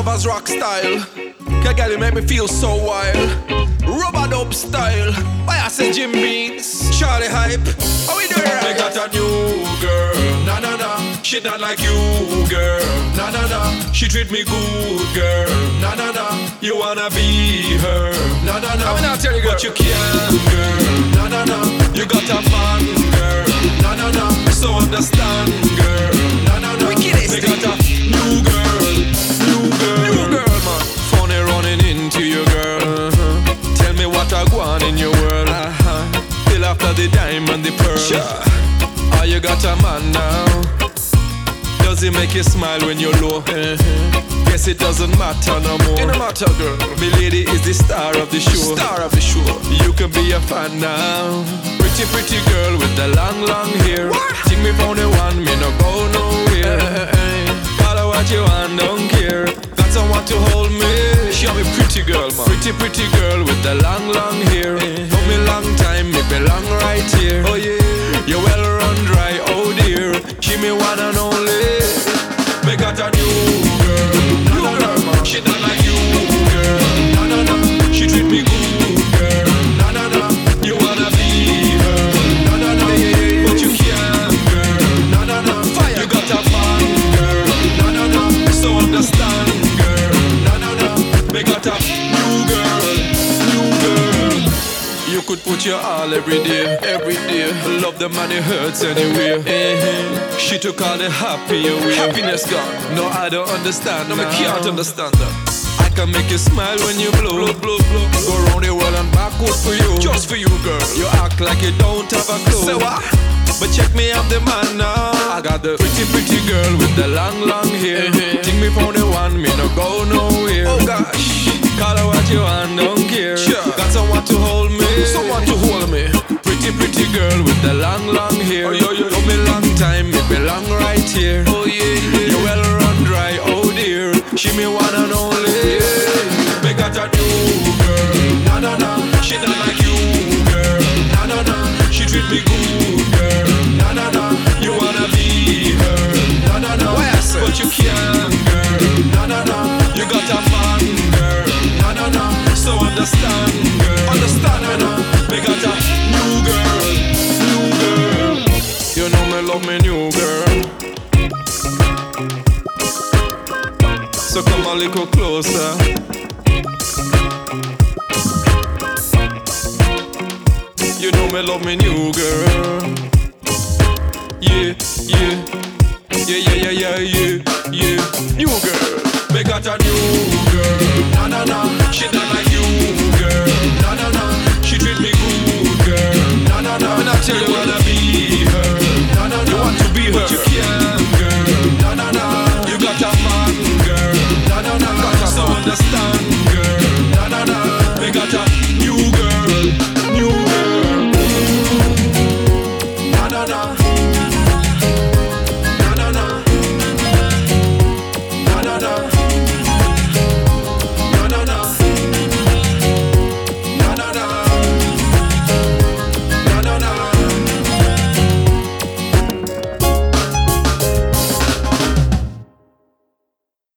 Savas rock style. Girl, you make me feel so wild. Rubber dub style. Why I say Jim Beans, Charlie Hype. How we doing right? I got a new girl, na na na. She not like you, girl, na na na. She treat me good, girl, na na na. You wanna be her, na na na. I mean, I'll tell you, girl. But you can't, girl, na na na. You got a man, girl, na na na. So understand, girl, na na na. Wickedest We got a new girl, New girl, man. Funny running into you, girl. Tell me what I want in your world. Till after the diamond, the pearl. Sure. Oh, you got a man now. Does he make you smile when you're low? Guess it doesn't matter no more. It don't matter, girl. My lady is the star of the show. Star of the show. You can be a fan now. Pretty, pretty girl with the long, long hair. What? Think me found the one, me no go nowhere. Call her what you want, don't care. Got someone to hold me. She a me pretty girl, man. Pretty, pretty girl with the long, long hair. For me long time, me belong right here. Oh yeah. You well run dry, oh dear. She me one and only. Me got a new girl, New girl, man. She not like you, girl, na na na. She treat me good, girl, na na na. You wanna be her, na na na. But you can't, girl, na na na. Fire. You got a man, girl, na na na. So understand, girl, na na na. Me got a new girl, new girl. You could put your all every day, every day. Love the man, it hurts anyway. She took all the happy away. Happiness gone. No, I don't understand. No, me now. can't understand that. I can make you smile when you blow, blow, blow, blow. Go round the world and backward for you. Just for you, girl. You act like you don't have a clue. Say what? But check me, I'm the man now. I got the pretty, pretty girl with the long, long hair. Think me found the one, me no go nowhere. Oh gosh. Call her what you want, don't care. Sure. Got someone to hold me. Someone to hold me. Pretty, pretty girl with the long, long hair. Oh, yeah, yeah. For me long time, me belong right here. Oh yeah, yeah. You well run dry, oh dear. She me one and only. Me got a new girl, na na na. She not like you, girl, na na na. She treat me good, girl, na na na. You wanna be her, na na na. Why I say? But you can't, girl, na na na. You got a man, girl, na na na. So understand, girl, Understand, na na. Me got a new girl, new girl. You know me love me new girl. So come a little closer. You know me love me new girl. Yeah, yeah, yeah, yeah, yeah, yeah, yeah, yeah. New girl, me got a new